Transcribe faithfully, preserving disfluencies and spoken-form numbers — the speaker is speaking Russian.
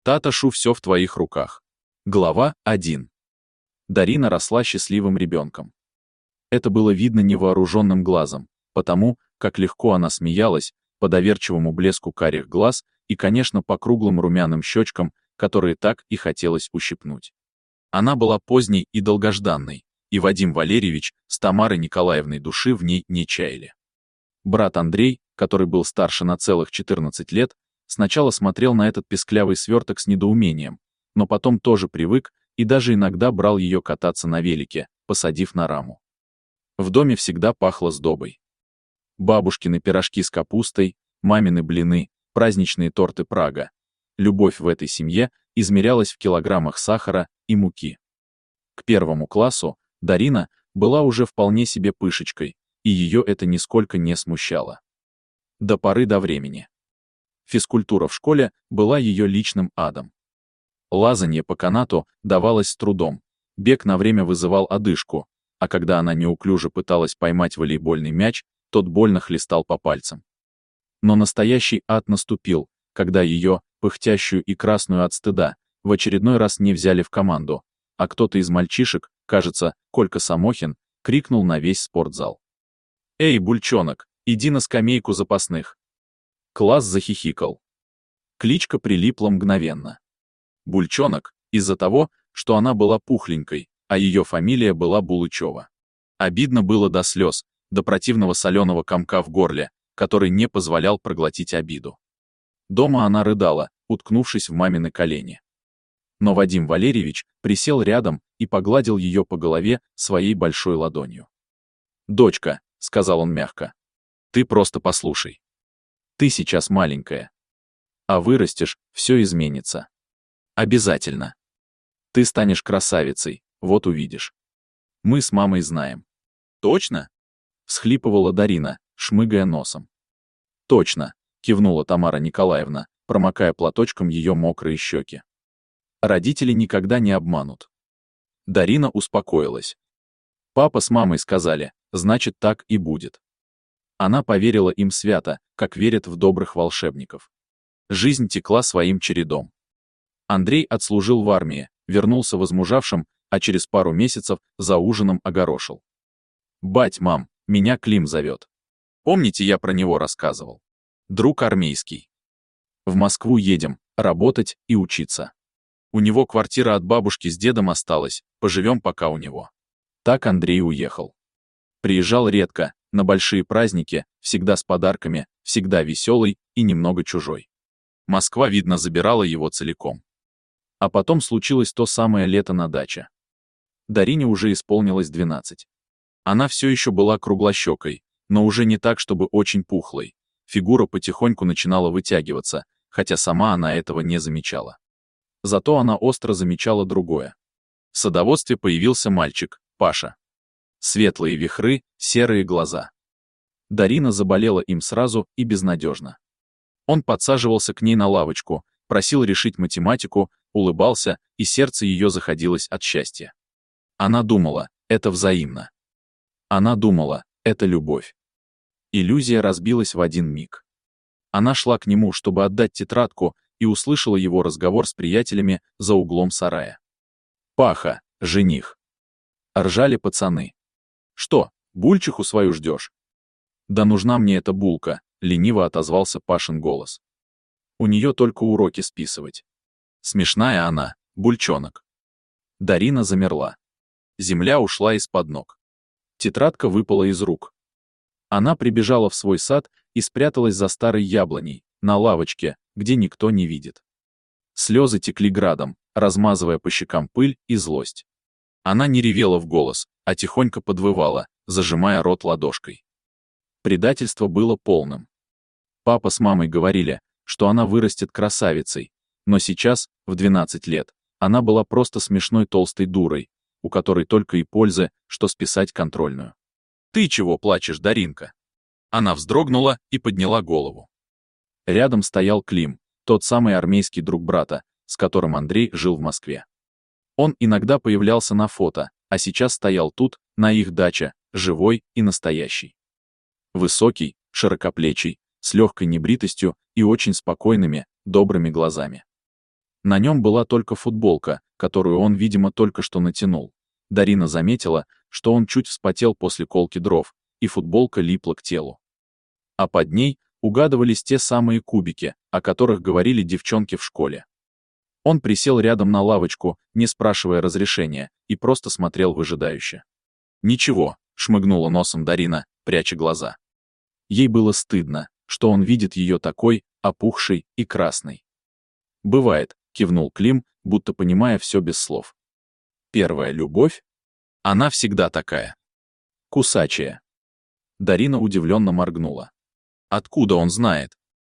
Таташу, все в твоих руках. Глава один. Дарина росла счастливым ребенком. Это было видно невооруженным глазом, потому, как легко она смеялась, по доверчивому блеску карих глаз и, конечно, по круглым румяным щечкам, которые так и хотелось ущипнуть. Она была поздней и долгожданной, и Вадим Валерьевич с Тамарой Николаевной души в ней не чаяли. Брат Андрей, который был старше на целых четырнадцать лет, сначала смотрел на этот песклявый сверток с недоумением, но потом тоже привык и даже иногда брал ее кататься на велике, посадив на раму. В доме всегда пахло сдобой. Бабушкины пирожки с капустой, мамины блины, праздничные торты Прага. Любовь в этой семье измерялась в килограммах сахара и муки. К первому классу Дарина была уже вполне себе пышечкой, и ее это нисколько не смущало. До поры до времени. Физкультура в школе была ее личным адом. Лазанье по канату давалось с трудом, бег на время вызывал одышку, а когда она неуклюже пыталась поймать волейбольный мяч, тот больно хлестал по пальцам. Но настоящий ад наступил, когда ее, пыхтящую и красную от стыда, в очередной раз не взяли в команду, а кто-то из мальчишек, кажется, Колька Самохин, крикнул на весь спортзал: «Эй, Бульчонок, иди на скамейку запасных!» Класс захихикал. Кличка прилипла мгновенно. Бульчонок, из-за того, что она была пухленькой, а ее фамилия была Булычева. Обидно было до слез, до противного соленого комка в горле, который не позволял проглотить обиду. Дома она рыдала, уткнувшись в мамины колени. Но Вадим Валерьевич присел рядом и погладил ее по голове своей большой ладонью. «Дочка», — сказал он мягко, — «ты просто послушай. Ты сейчас маленькая. А вырастешь, все изменится. Обязательно. Ты станешь красавицей, вот увидишь. Мы с мамой знаем». «Точно?» — всхлипывала Дарина, шмыгая носом. «Точно», — кивнула Тамара Николаевна, промокая платочком ее мокрые щеки. «Родители никогда не обманут». Дарина успокоилась. Папа с мамой сказали, значит, так и будет. Она поверила им свято, как верят в добрых волшебников. Жизнь текла своим чередом. Андрей отслужил в армии, вернулся возмужавшим, а через пару месяцев за ужином огорошил: «Бать, мам, меня Клим зовет. Помните, я про него рассказывал? Друг армейский. В Москву едем, работать и учиться. У него квартира от бабушки с дедом осталась, поживем пока у него». Так Андрей уехал. Приезжал редко, на большие праздники, всегда с подарками, всегда веселый и немного чужой. Москва, видно, забирала его целиком. А потом случилось то самое лето на даче. Дарине уже исполнилось двенадцать. Она все еще была круглощекой, но уже не так, чтобы очень пухлой. Фигура потихоньку начинала вытягиваться, хотя сама она этого не замечала. Зато она остро замечала другое. В садоводстве появился мальчик, Паша. Светлые вихры, серые глаза. Дарина заболела им сразу и безнадежно. Он подсаживался к ней на лавочку, просил решить математику, улыбался, и сердце ее заходилось от счастья. Она думала, это взаимно. Она думала, это любовь. Иллюзия разбилась в один миг. Она шла к нему, чтобы отдать тетрадку, и услышала его разговор с приятелями за углом сарая. «Паха, жених». Ржали пацаны. «Что, бульчиху свою ждешь?» «Да нужна мне эта булка», — лениво отозвался Пашин голос. «У нее только уроки списывать». Смешная она, бульчонок. Дарина замерла. Земля ушла из-под ног. Тетрадка выпала из рук. Она прибежала в свой сад и спряталась за старой яблоней, на лавочке, где никто не видит. Слезы текли градом, размазывая по щекам пыль и злость. Она не ревела в голос, а тихонько подвывала, зажимая рот ладошкой. Предательство было полным. Папа с мамой говорили, что она вырастет красавицей, но сейчас, в двенадцать лет, она была просто смешной толстой дурой, у которой только и пользы, что списать контрольную. «Ты чего плачешь, Даринка?» Она вздрогнула и подняла голову. Рядом стоял Клим, тот самый армейский друг брата, с которым Андрей жил в Москве. Он иногда появлялся на фото, а сейчас стоял тут, на их даче, живой и настоящий. Высокий, широкоплечий, с легкой небритостью и очень спокойными, добрыми глазами. На нем была только футболка, которую он, видимо, только что натянул. Дарина заметила, что он чуть вспотел после колки дров, и футболка липла к телу. А под ней угадывались те самые кубики, о которых говорили девчонки в школе. Он присел рядом на лавочку, не спрашивая разрешения, и просто смотрел выжидающе. «Ничего», — шмыгнула носом Дарина, пряча глаза. Ей было стыдно, что он видит ее такой, опухшей и красной. «Бывает», — кивнул Клим, будто понимая все без слов. «Первая любовь? Она всегда такая. Кусачая». Дарина удивленно моргнула. «Откуда он знает?»